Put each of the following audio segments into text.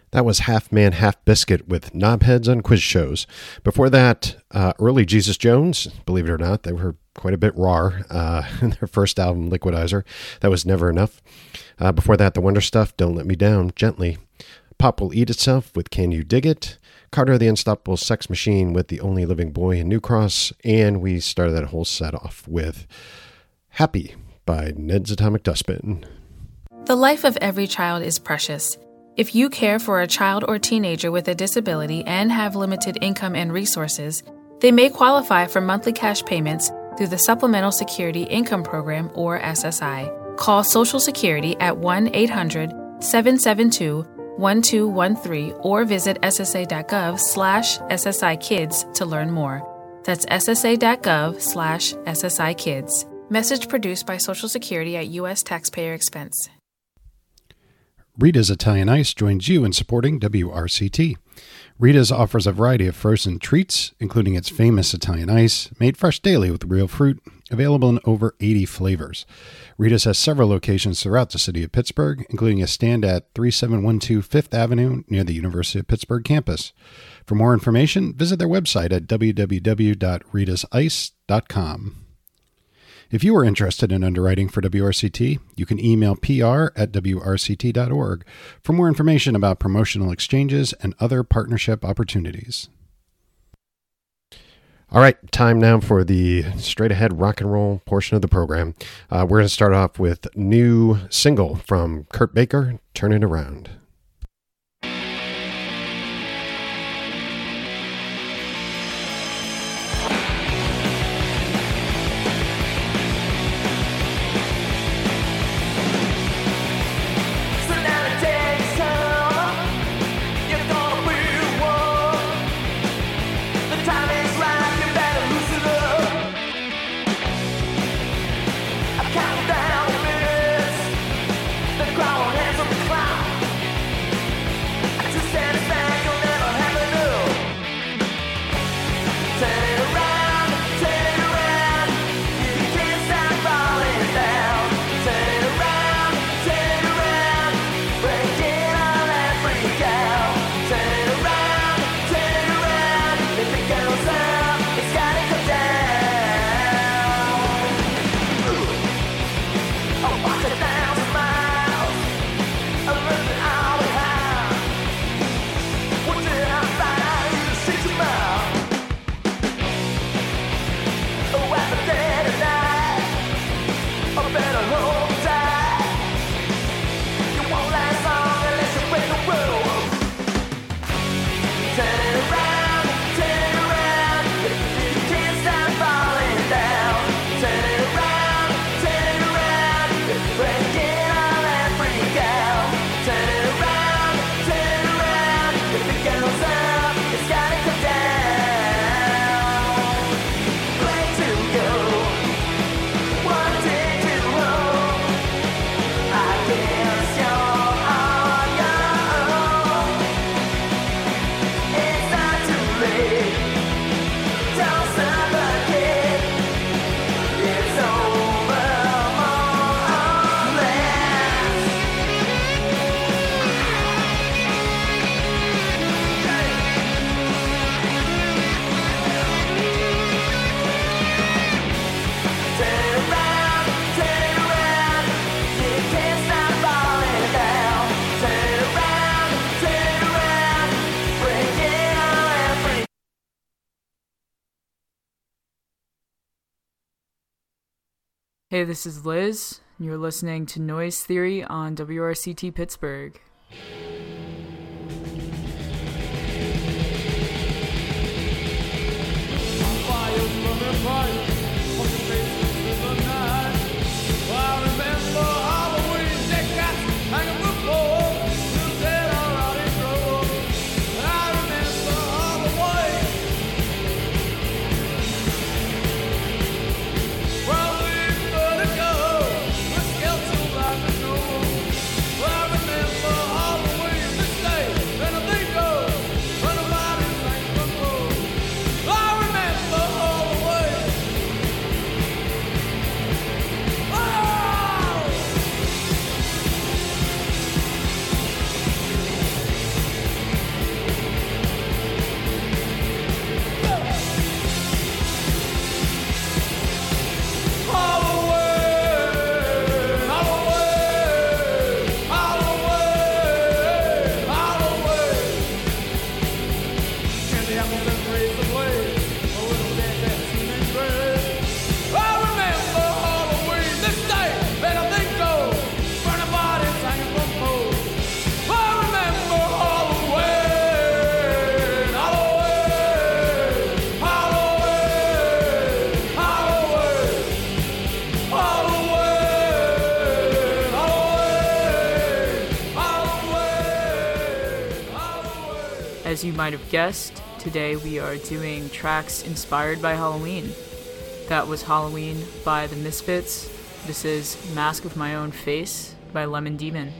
That was Half Man, Half Biscuit with Knobheads on Quiz Shows. Before that, early Jesus Jones, believe it or not, they were quite a bit raw in their first album, Liquidizer. That was Never Enough. Before that, The Wonder Stuff, Don't Let Me Down, Gently. Pop Will Eat Itself with Can You Dig It? Carter the Unstoppable Sex Machine with The Only Living Boy in New Cross. And we started that whole set off with Happy by Ned's Atomic Dustbin. The life of every child is precious. If you care for a child or teenager with a disability and have limited income and resources, they may qualify for monthly cash payments through the Supplemental Security Income Program, or SSI. Call Social Security at 1-800-772-1213 or visit ssa.gov/SSI-Kids to learn more. That's ssa.gov/SSI-Kids. Message produced by Social Security at U.S. taxpayer expense. Rita's Italian Ice joins you in supporting WRCT. Rita's offers a variety of frozen treats, including its famous Italian Ice, made fresh daily with real fruit, available in over 80 flavors. Rita's has several locations throughout the city of Pittsburgh, including a stand at 3712 Fifth Avenue near the University of Pittsburgh campus. For more information, visit their website at www.ritasice.com. If you are interested in underwriting for WRCT, you can email pr@wrct.org for more information about promotional exchanges and other partnership opportunities. All right, time now for the straight ahead rock and roll portion of the program. We're going to start off with new single from Kurt Baker, Turn It Around. Hey, this is Liz, and you're listening to Noise Theory on WRCT Pittsburgh. All As you might have guessed, today we are doing tracks inspired by Halloween. That was Halloween by The Misfits. This is Mask of My Own Face by Lemon Demon.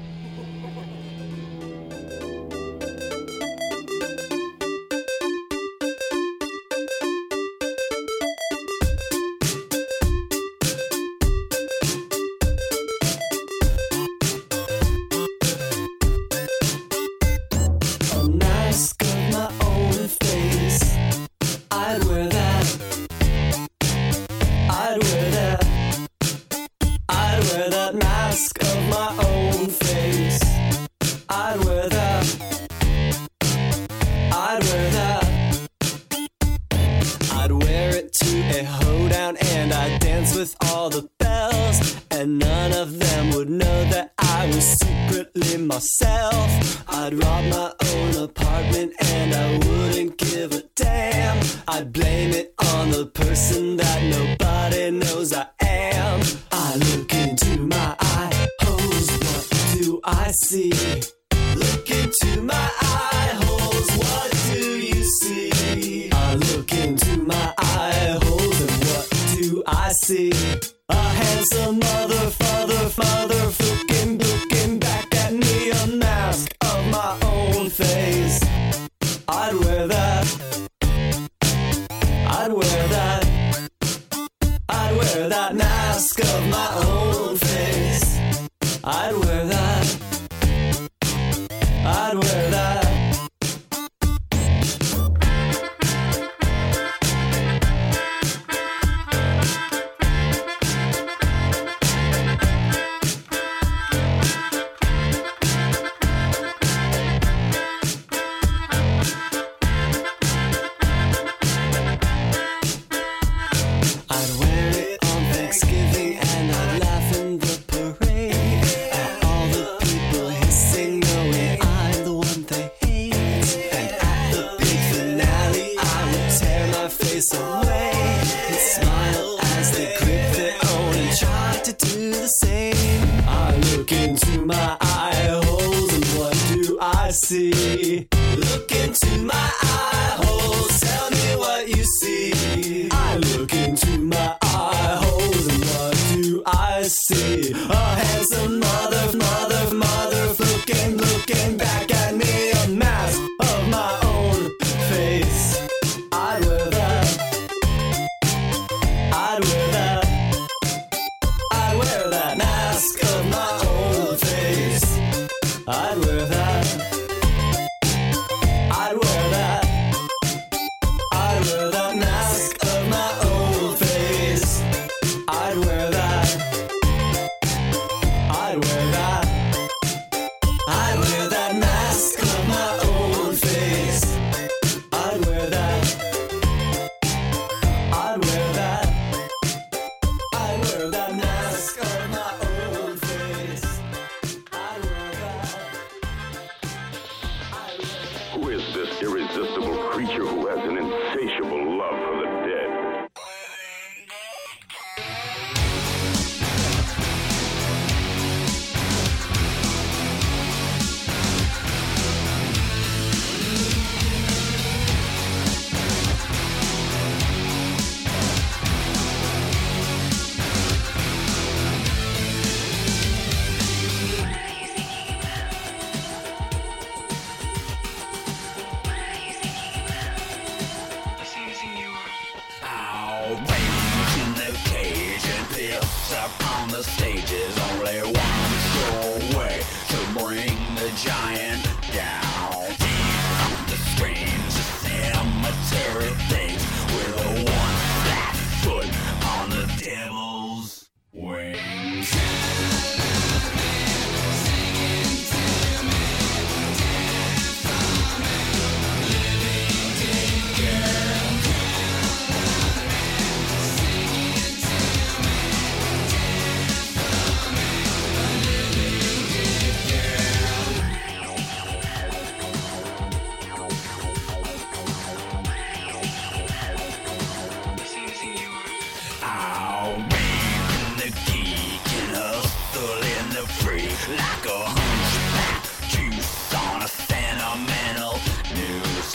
like a hunchback, juice on a sentimental news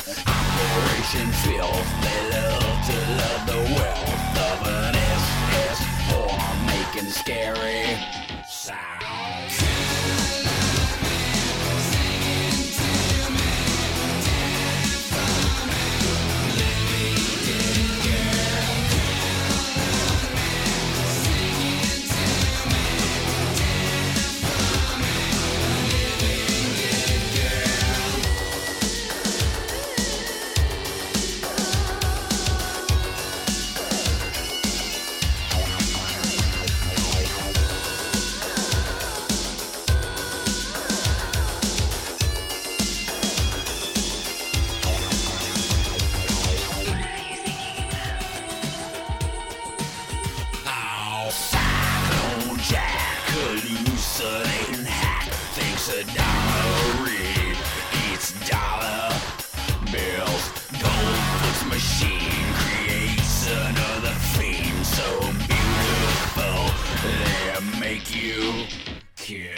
and filth. They love to love the wealth of an SS form, making scary sounds. Hallucinating hack thinks a dollar read eats dollar bills. Goldfoot's machine creates another theme so beautiful they make you kill.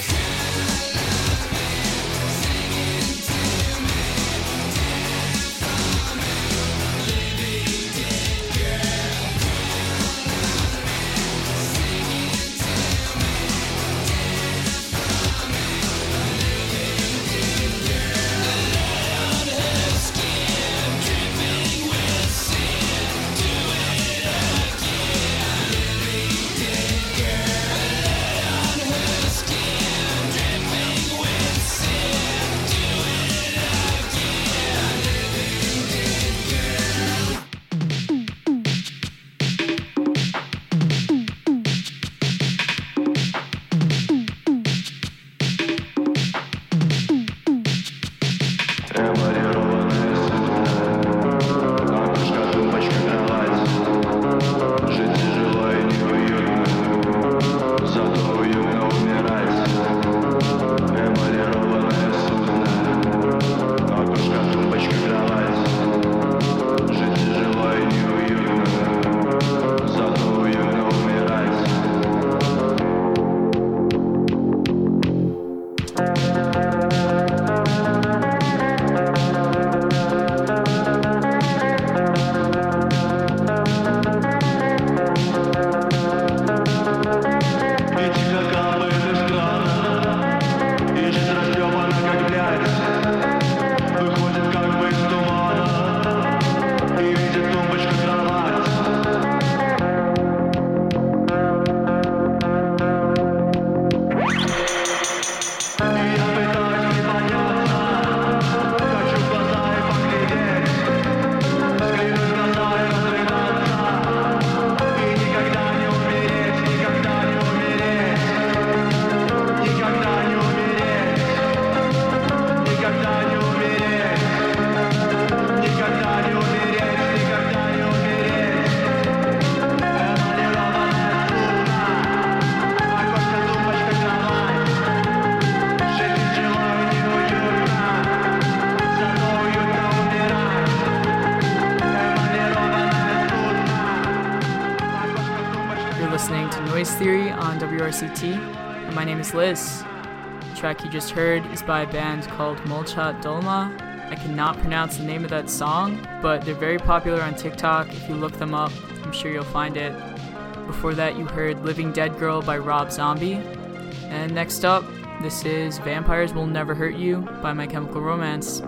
Noise Theory on WRCT, and my name is Liz. The track you just heard is by a band called Molchat Dolma. I cannot pronounce the name of that song, but they're very popular on TikTok. If you look them up, I'm sure you'll find it. Before that, you heard Living Dead Girl by Rob Zombie. And next up, this is Vampires Will Never Hurt You by My Chemical Romance.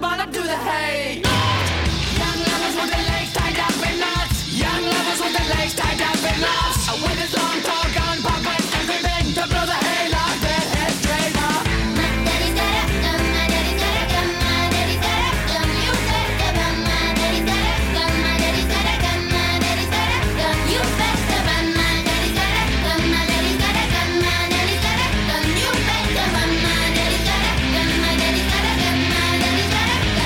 burn up to the hay. Young lovers with their legs tied up in knots. Young lovers with their legs tied up in knots. With his long tall gun, puppets and creeping to blow the hay like their heads straight up. My daddy's got a gun, my daddy's got a gun, my daddy's got a gun. You better run, my daddy's got a gun, my daddy's got a gun, my daddy's got a gun. You better run, my daddy's got a gun, my daddy's got a gun, my daddy's got a gun. You better run, my daddy's got a gun, my daddy's got a gun, my daddy's got a gun.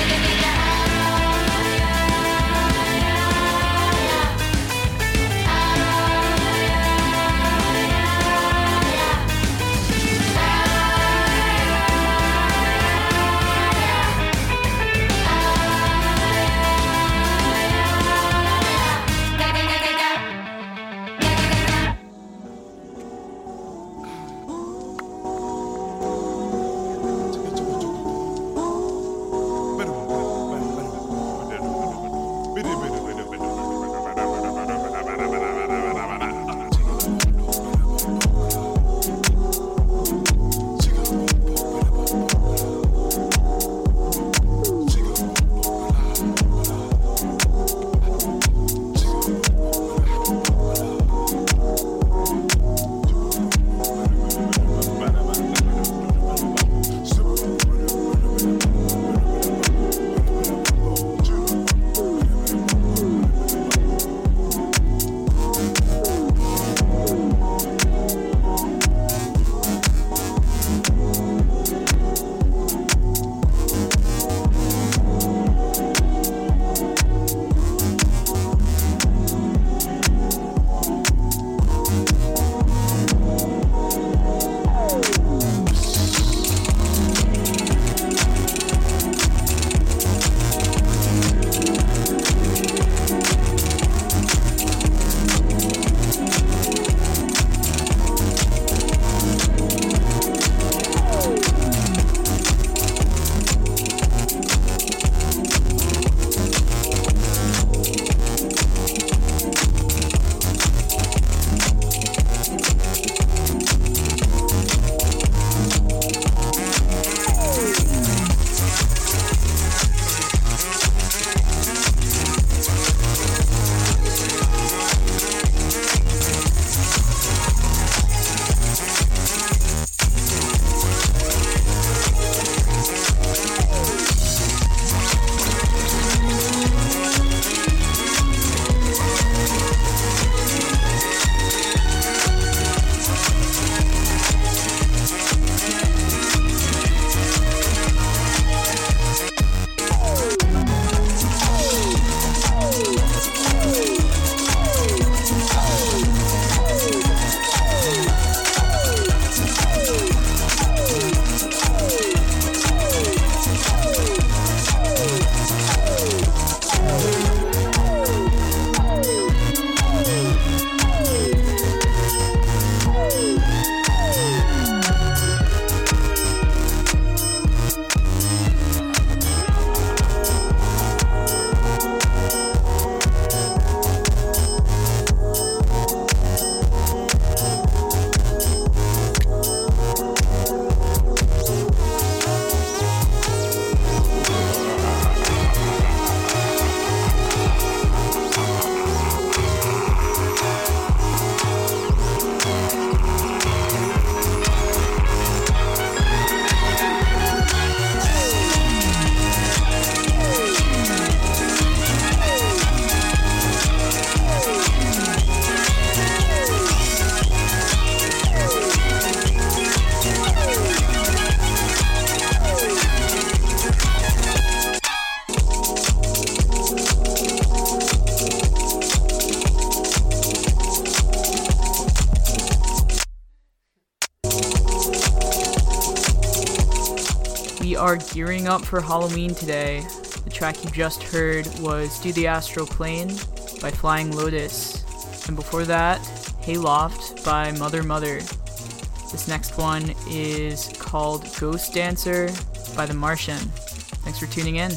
We are gearing up for Halloween today. The track you just heard was Do the Astral Plane by Flying Lotus. And before that, Hayloft by Mother Mother. This next one is called Ghost Dancer by The Martian. Thanks for tuning in.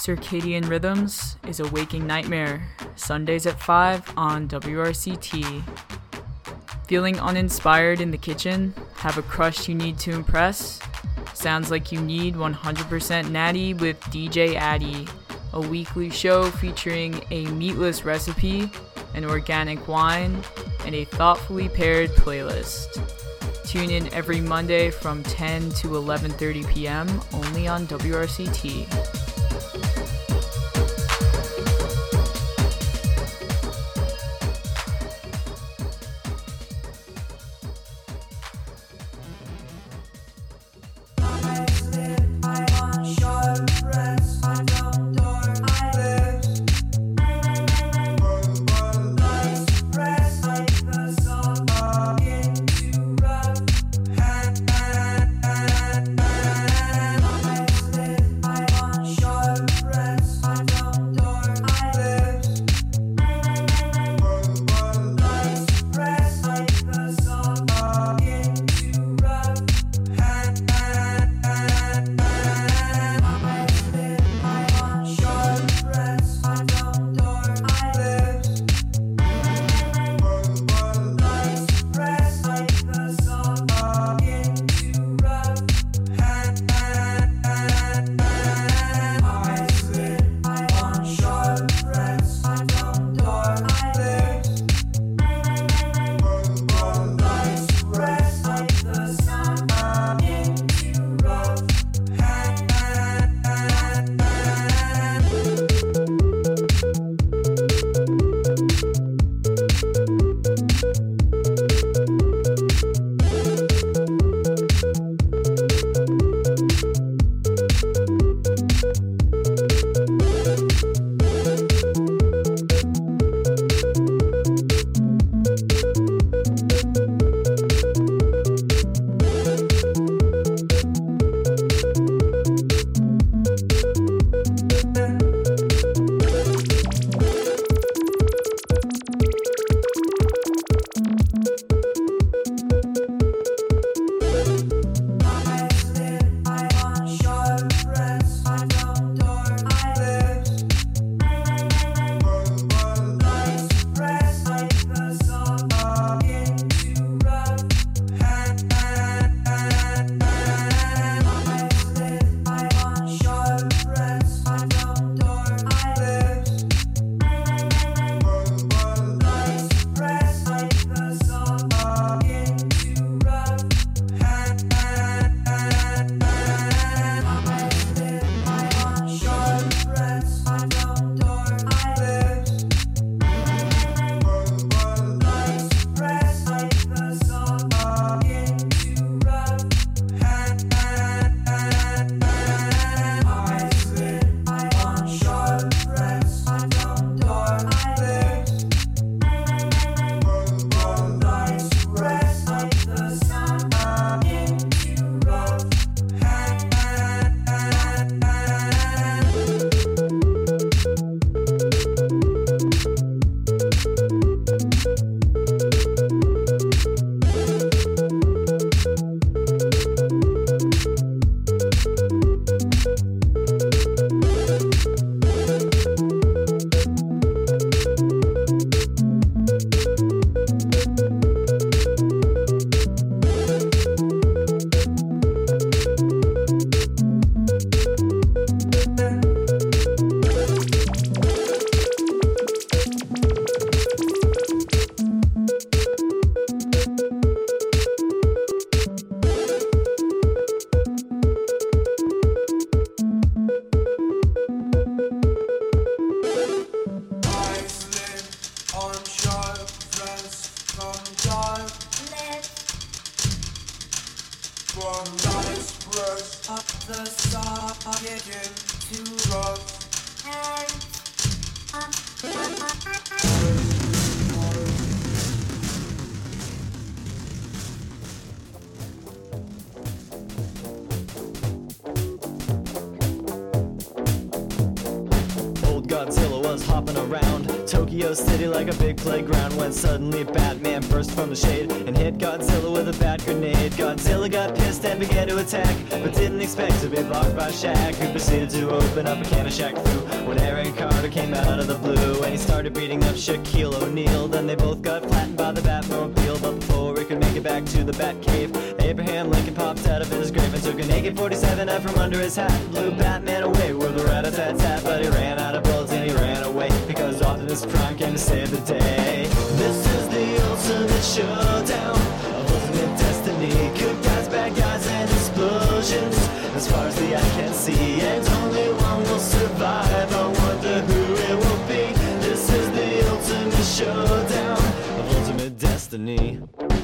Circadian Rhythms is a Waking Nightmare, Sundays at 5 on WRCT. Feeling uninspired in the kitchen? Have a crush you need to impress? Sounds like you need 100% Natty with DJ Addy, a weekly show featuring a meatless recipe, an organic wine, and a thoughtfully paired playlist. Tune in every Monday from 10 to 11:30 p.m. only on WRCT. Godzilla was hopping around, Tokyo City like a big playground when suddenly Batman burst from the shade and hit Godzilla with a bat grenade. Godzilla got pissed and began to attack, but didn't expect to be blocked by Shaq, who proceeded to open up a can of Shaq Fu when Aaron Carter came out of the blue and he started beating up Shaquille O'Neal. Then they both got flattened by the Batmobile, but before he could make it back to the Batcave, Abraham Lincoln popped out of his grave and took an AK-47 out from under his hat, blew Batman away with a rat-a-tat-tat. But he ran out of bullets and he ran away because Optimus Prime came to save the day. This is the ultimate showdown of ultimate destiny. Good guys, bad guys, and explosions as far as the eye can see, and only one will survive. I wonder who it will be. This is the ultimate showdown of ultimate destiny.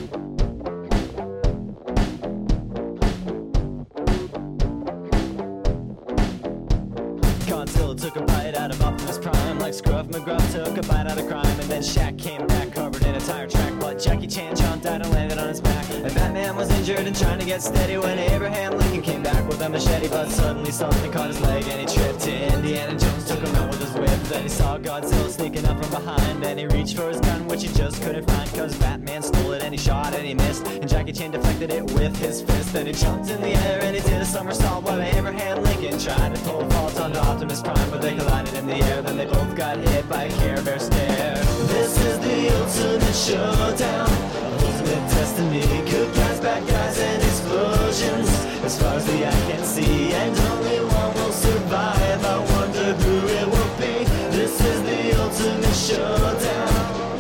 Godzilla took a bite out of Optimus Prime like Scruff McGruff took a bite out of crime, and then Shaq came back covered in a tire track, but Jackie Chan jumped out and landed on his back, and Batman was injured and trying to get steady when Abraham Lincoln came back with a machete, but suddenly something caught his leg and he tripped. Indiana Jones took him out with his whip. Then he saw Godzilla sneaking up from behind and he reached for his gun, which he just couldn't find cause Batman stole it, and he shot and he missed, and Jackie Chan deflected it with his fist. Then he jumped in the air and he did a somersault while Abraham Lincoln tried to pull a fault onto Optimus Prime, but they collided in the air. Then they both got hit by a Care Bear stare. This is the ultimate showdown of ultimate destiny. Good guys, bad guys, and explosions as far as the eye can see, and only one will survive. I wonder who it will be. This is the ultimate showdown.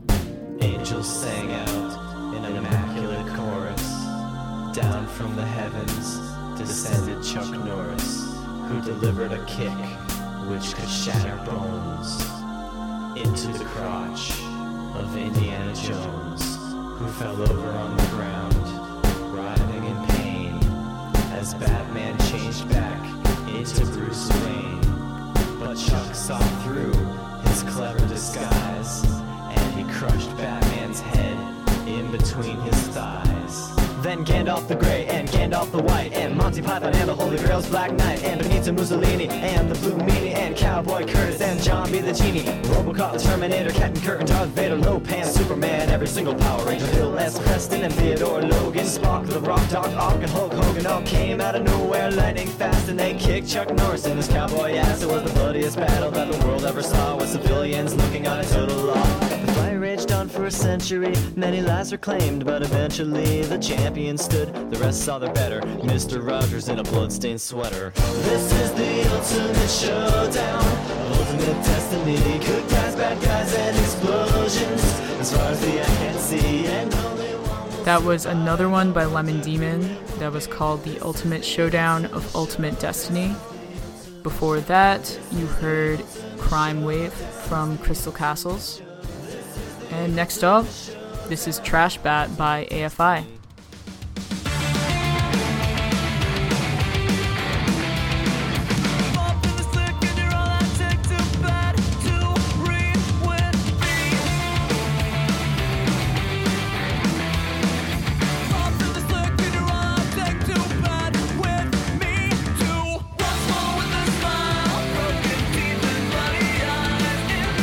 Angels sang out in an immaculate chorus. Down from the heavens descended Chuck Norris, who delivered a kick which could shatter bones into the crotch of Indiana Jones, who fell over on the ground, writhing in pain, as Batman changed back into Bruce Wayne. But Chuck saw through his clever disguise, and he crushed Batman's head in between his thighs. Then Gandalf the Grey and Gandalf the White and Monty Python and the Holy Grail's Black Knight and Benito Mussolini and the Blue Meanie and Cowboy Curtis and John B. the Genie, Robocop the Terminator, Captain Kirk and Darth Vader, Lopan, Superman, every single Power Ranger, Bill S. Preston and Theodore Logan, Spock, the Rock, Doc Ock and Hulk Hogan all came out of nowhere lightning fast, and they kicked Chuck Norris in his cowboy ass. It was the bloodiest battle that the world ever saw, with civilians looking on in total law. The fight raged on for a century, many lives were claimed, but eventually the champion stood. The rest saw their better, Mr. Rogers in a bloodstained sweater. This is the ultimate showdown of ultimate destiny. Good guys, bad guys, and explosions as far as the eye can see, and only one. That was another one by Lemon Demon that was called The Ultimate Showdown of Ultimate Destiny. Before that, you heard Crime Wave from Crystal Castles. And next up, this is Trash Bat by AFI.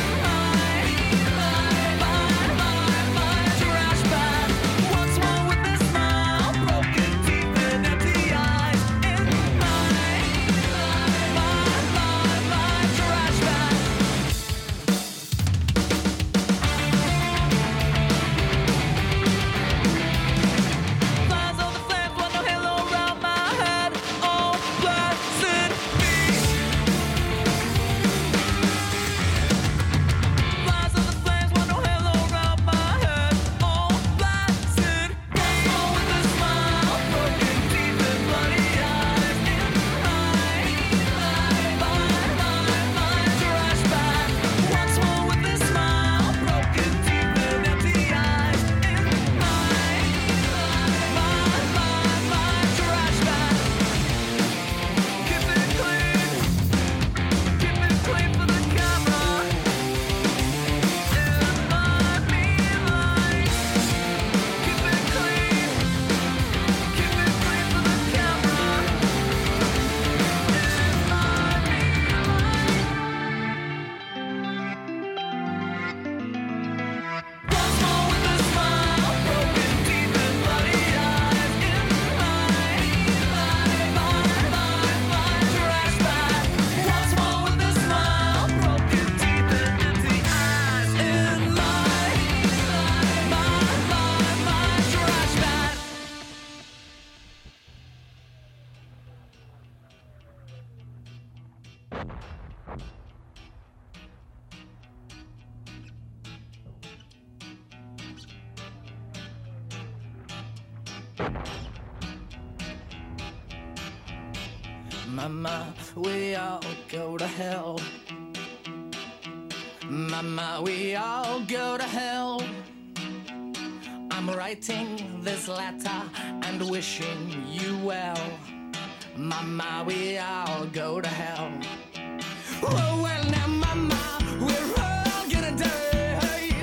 What's wrong with Mama, we all go to hell. Mama, we all go to hell. I'm writing this letter and wishing you well. Mama, we all go to hell. Oh, well, now, Mama, we're all gonna die.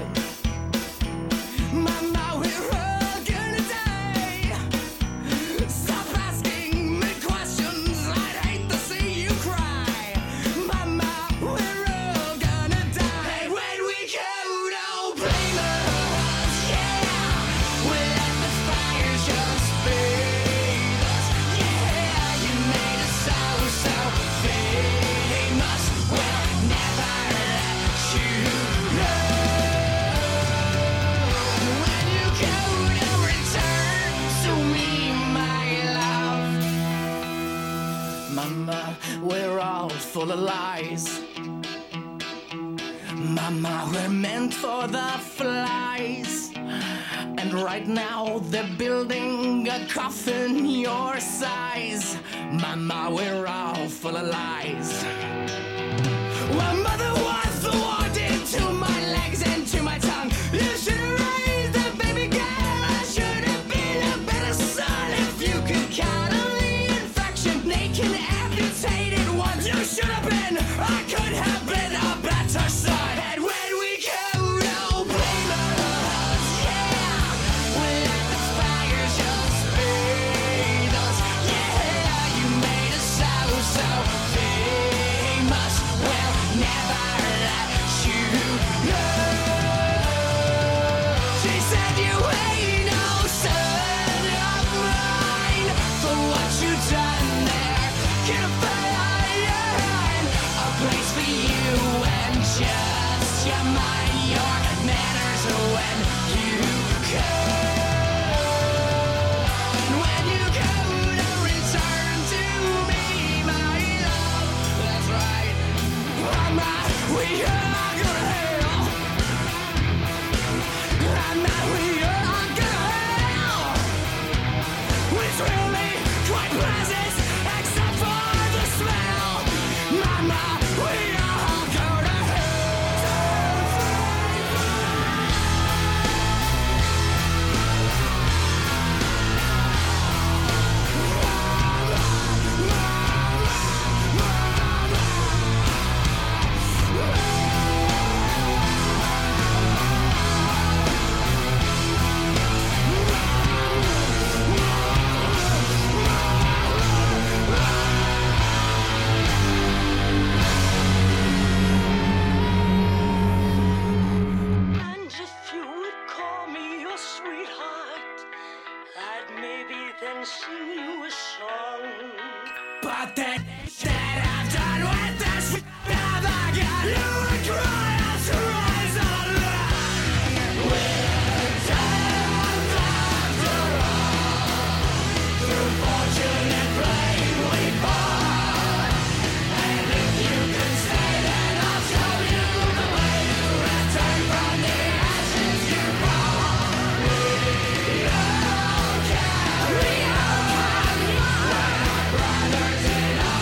Mama, we're all gonna die. Stop asking me questions. I'd hate to see you cry. Mama, we're all gonna die. When we go, don't blame us. Yeah, we let the fire just feed us. Yeah, you made us so famous. We'll never let you know. When you go to return to me, my love. Mama, we're all full of lies. Mama, we're meant for the flies. And right now they're building a coffin your size. Mama, we're all full of lies. Well, mother was the war did to my legs and to my tongue. You should have raised a baby girl. I should have been a better son. If you could count on the infection, naked, amputated ones, you should have been. I could have been a better son. And when we go, don't blame us. Yeah, we let the fire just feed us. Yeah, you made us so famous. We'll never let you know. She said you ain't no son of mine. For what you done there, can find a place for you and just your mind, your manners when you go. When you go to return to me, my love, that's right. Mama, we are gonna hell. Mama, we are gonna hell. Which will be quite pleasant, except for the smell. Mama, we all go to And if you would call me your sweetheart, I'd maybe then sing you a song. But then that I've done with this, now I got you would cry out to rise alone. We're done after all. Through fortune and blame we fall. And if you can stay, then I'll show you the way to return from the ashes you fall. We all carry on. We're brothers in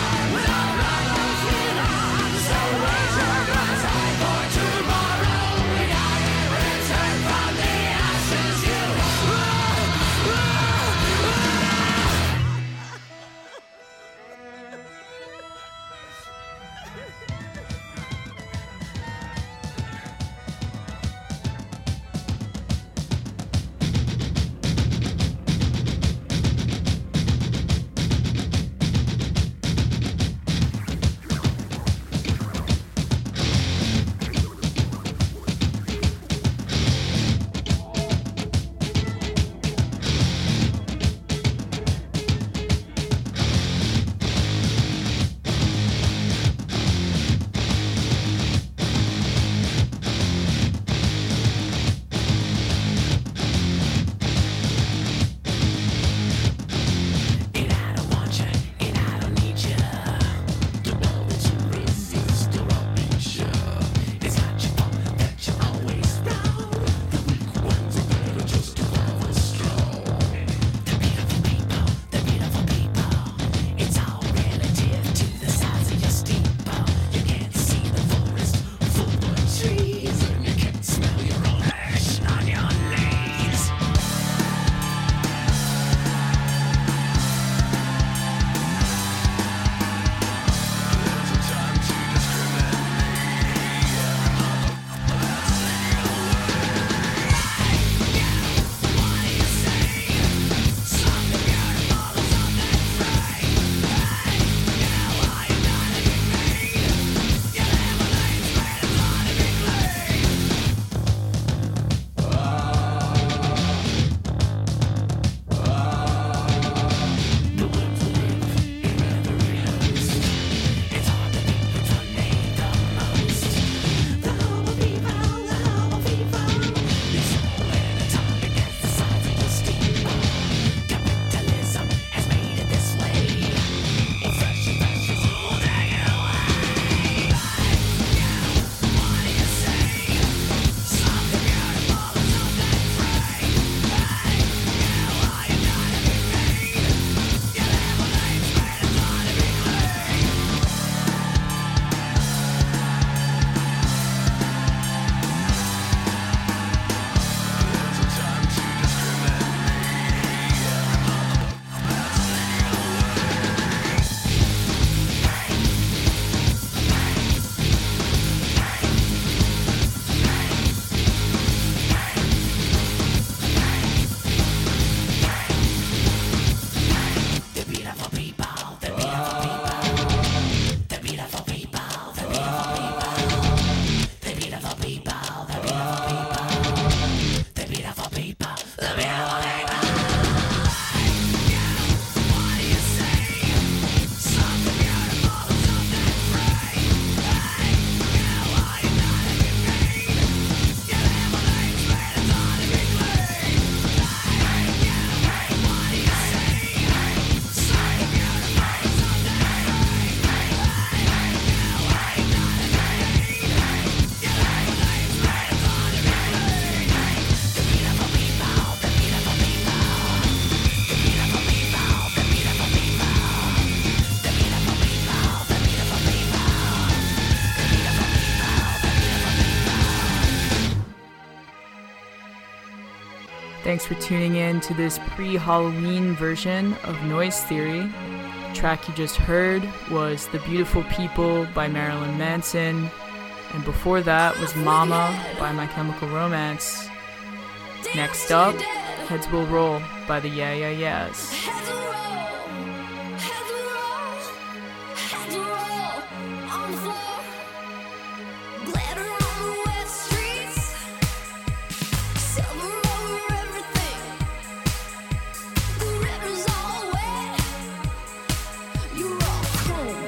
Thanks for tuning in to this pre-Halloween version of Noise Theory. The track you just heard was The Beautiful People by Marilyn Manson, and before that was Mama by My Chemical Romance. Next up, Heads Will Roll by the Yeah Yeah Yeahs. Heads will roll, heads will roll, heads will roll on the floor. Glitter on the wet streets, silver over everything. The river's all wet, you're all chrome.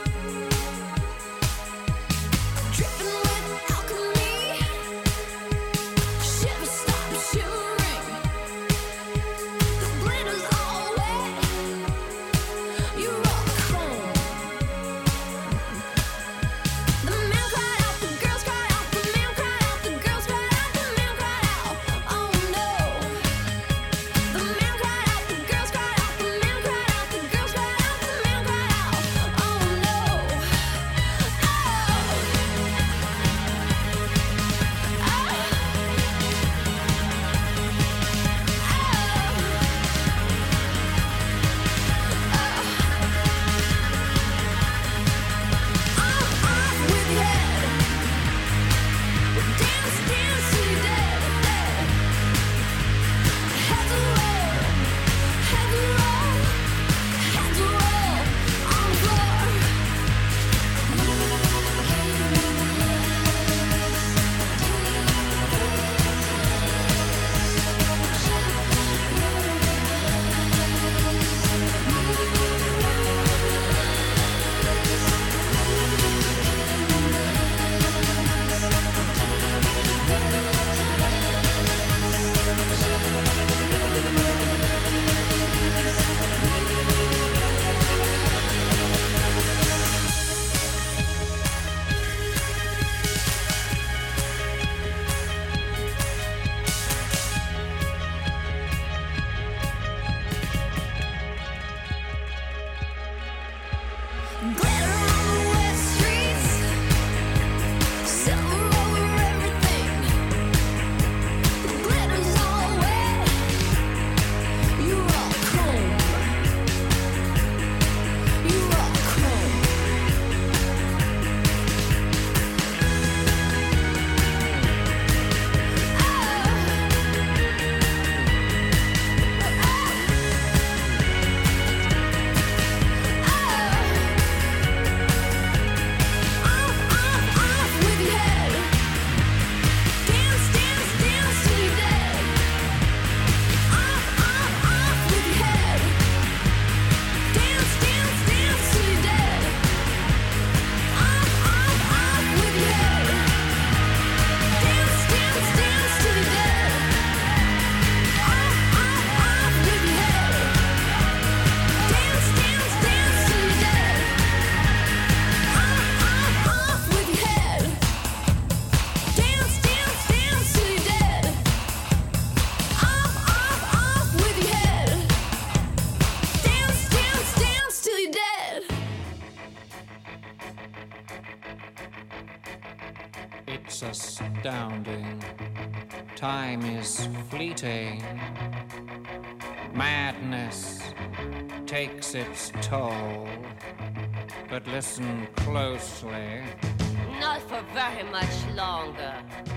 Dripping with alchemy, shiver stop shivering. The glitter's all wet, you're all chrome. The man cried out, the girls cried out, the man cried out, the girls cried out, the man cried out. Oh no. The man cried out, the girls cried out, the man cried out, the girls cried out, the man cried out. Oh no. With your head, dance, dance till you're dead. Heads will roll, heads will roll, heads will roll on the floor. Glitter on the wet streets, silver over everything. The glitter's all wet, you're all chrome. You're all chrome. Off with your head, dance, dance, dance till you're dead. Off with your head, dance, dance, dance till you're dead. Off with your head, dance, dance, dance till you're dead. Off with your head, dance, dance, dance till you're dead. Off with your head, dance, dance, dance till you're dead. Off with your head, dance, dance, dance till you're dead. It's astounding. Time is fleeting. Madness takes its toll. But listen closely. Not for very much longer.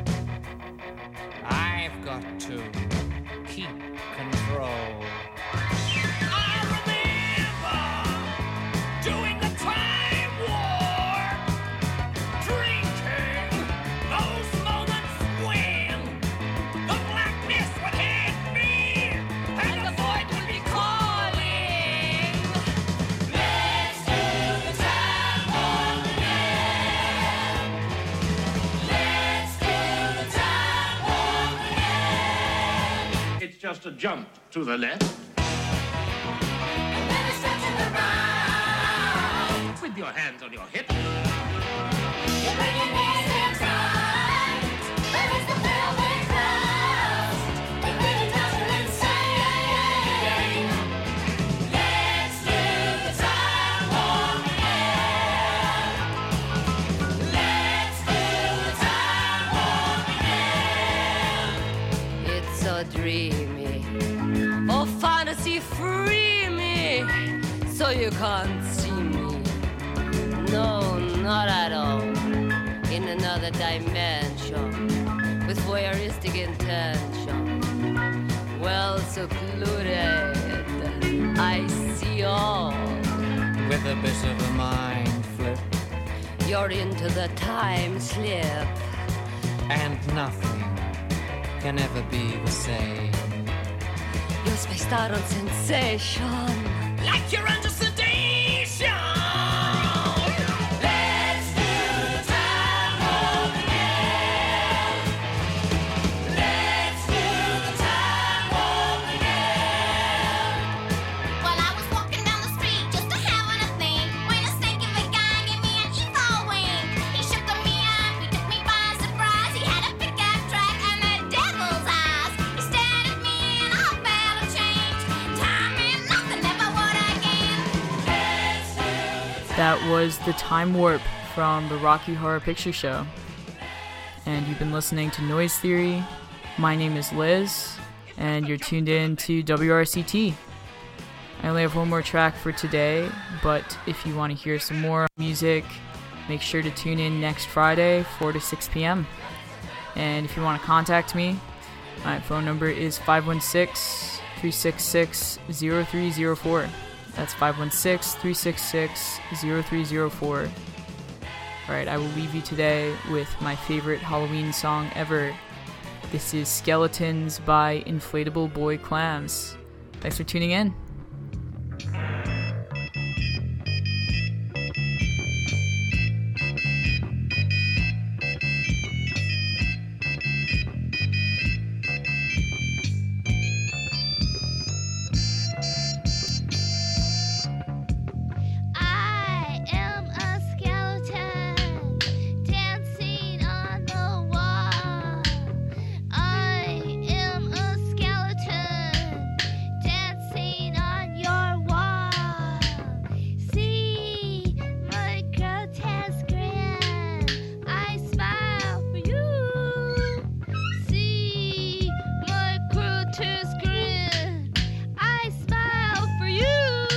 I've got to keep control. I remember doing the time war, drinking those moments when the blackness would hit me and the void would be calling. Let's do the time war again. Let's do the time war again. It's just a jump to the left. And then it's touching the ground. With your hands on your hips. You bring your knees in tight. Then it's the velvet clouds. It really does you insane. Let's do the time war again. Let's do the time war again. It's a dream Daddy, free me so you can't see me. No, not at all. In another dimension with voyeuristic intention. Well secluded, I see all. With a bit of a mind flip. You're into the time slip. And nothing can ever be the same. You're spaced out on sensation. Like you're under sedation. Let's do time warp again. Let's do the time warp again. Well, I was walking down the street just a having a thing when a stinky big guy gave me an evil wink. He shook me up, he took me by surprise. He had a pickup truck and the devil's eyes. He stared at me and I felt a change. Time and nothing ever would again. That was The Time Warp from the Rocky Horror Picture Show. And you've been listening to Noise Theory. My name is Liz, and you're tuned in to WRCT. I only have one more track for today, but if you want to hear some more music, make sure to tune in next Friday, 4 to 6 p.m. And if you want to contact me, my phone number is 516-366-0304. That's 516-366-0304. Alright, I will leave you today with my favorite Halloween song ever. This is Skeletons by Inflatable Boy Clams. Thanks for tuning in. I am a skeleton dancing on the wall. I am a skeleton dancing on your wall. See my grotesque grin. I smile for you. See my grotesque grin. I smile for you.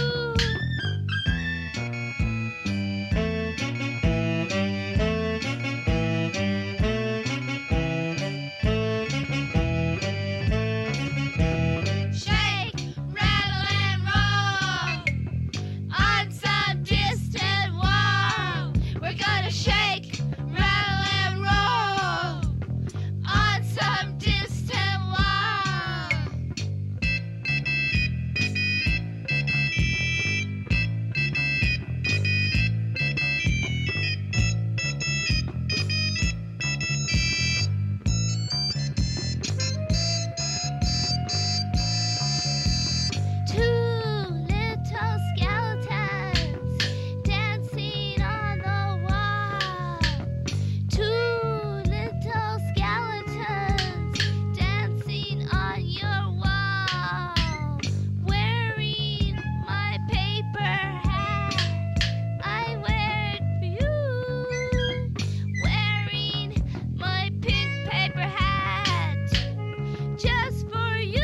Shake, rattle, and roll on some distant wall. We're gonna shake, rattle, and roll on some distant wall. Two little skeletons dancing on the wall. Two little skeletons dancing on your wall. Wearing my paper hat, I wear it for you. Wearing my pink paper hat, just for you.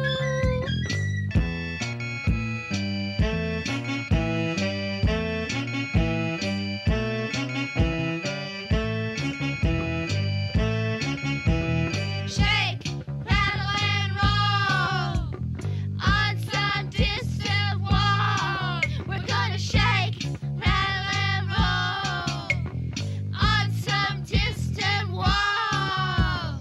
Shake, rattle, and roll on some distant wall. We're gonna shake, rattle, and roll on some distant wall.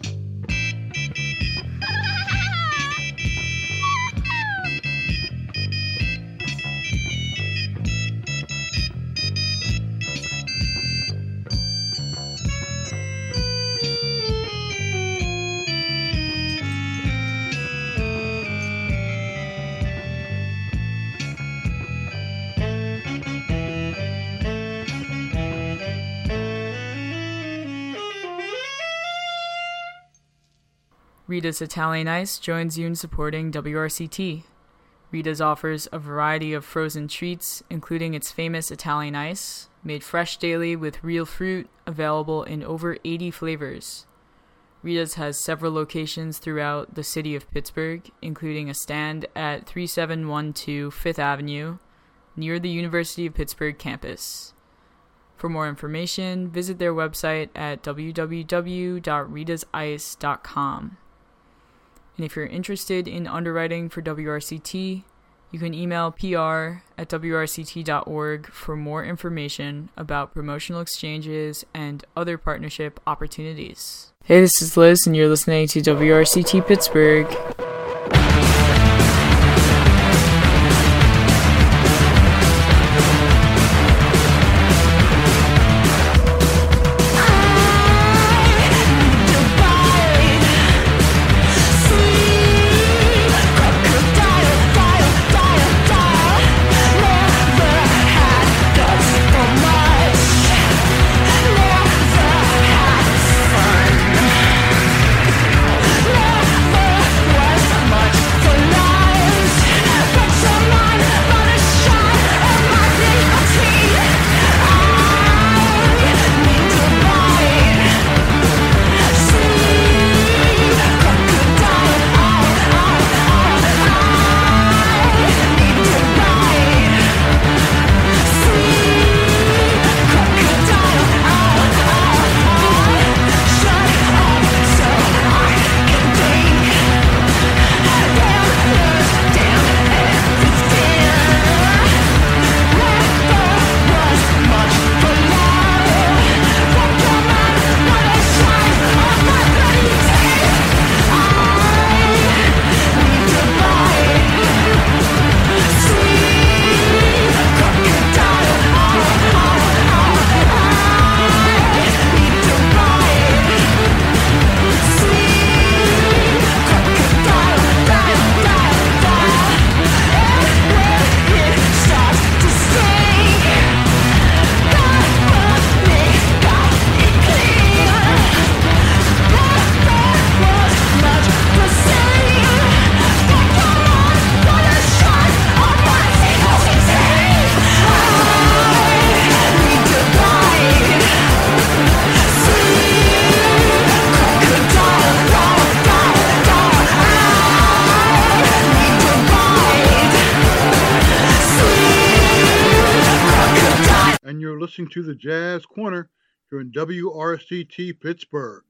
Rita's Italian Ice joins you in supporting WRCT. Rita's offers a variety of frozen treats, including its famous Italian Ice, made fresh daily with real fruit, available in over 80 flavors. Rita's has several locations throughout the city of Pittsburgh, including a stand at 3712 Fifth Avenue, near the University of Pittsburgh campus. For more information, visit their website at www.ritasice.com. And if you're interested in underwriting for WRCT, you can email pr@wrct.org for more information about promotional exchanges and other partnership opportunities. Hey, this is Liz, and you're listening to WRCT Pittsburgh. Listening to the Jazz Corner here in WRCT Pittsburgh.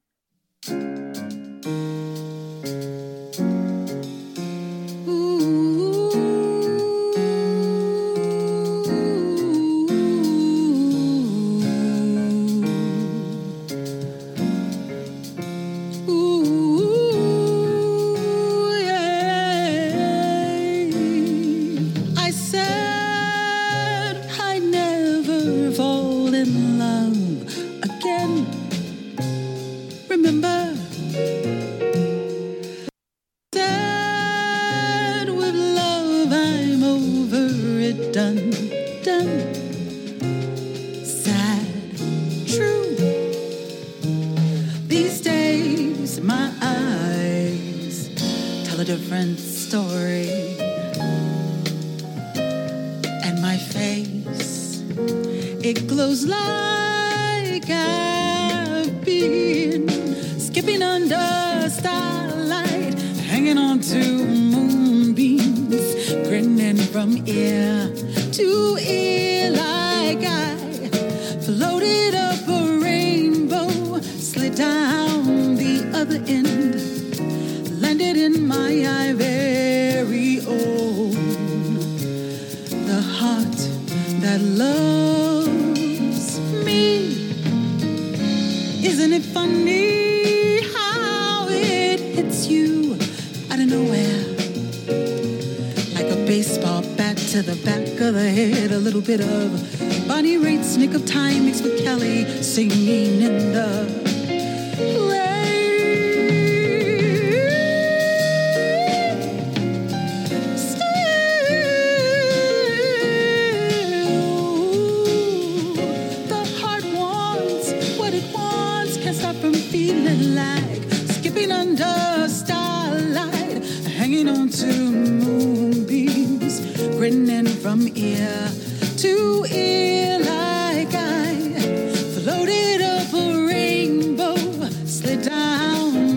Floated up a rainbow, slid down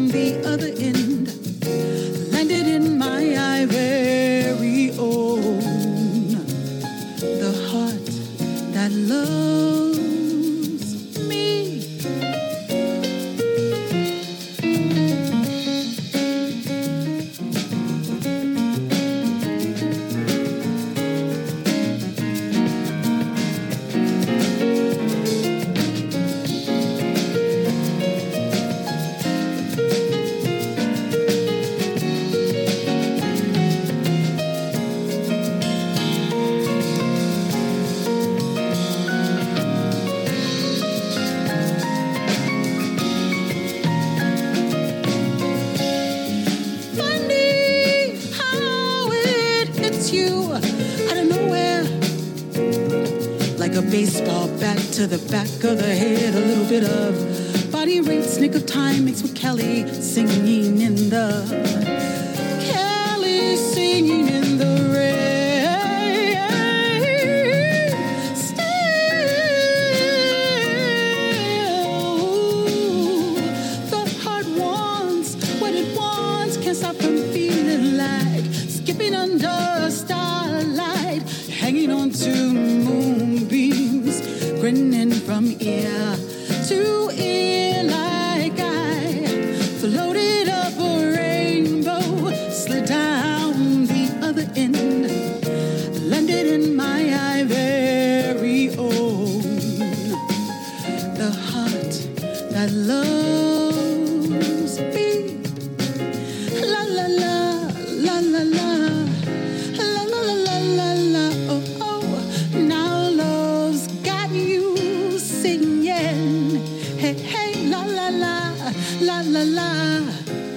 baseball bat to the back of the head. A little bit of body rates, nick of time mixed with Kelly singing in the Kelly singing in the rain. Still, the heart wants what it wants. Can't stop from feeling like skipping under starlight, hanging on to moonbeams, grinning from ear to ear like I floated up a rainbow, slid down the other end, landed in my very own. The heart that loves me. La la la, la la la. La la la la la la, oh oh. Now love's got you singing. Hey hey, la la la, la la la.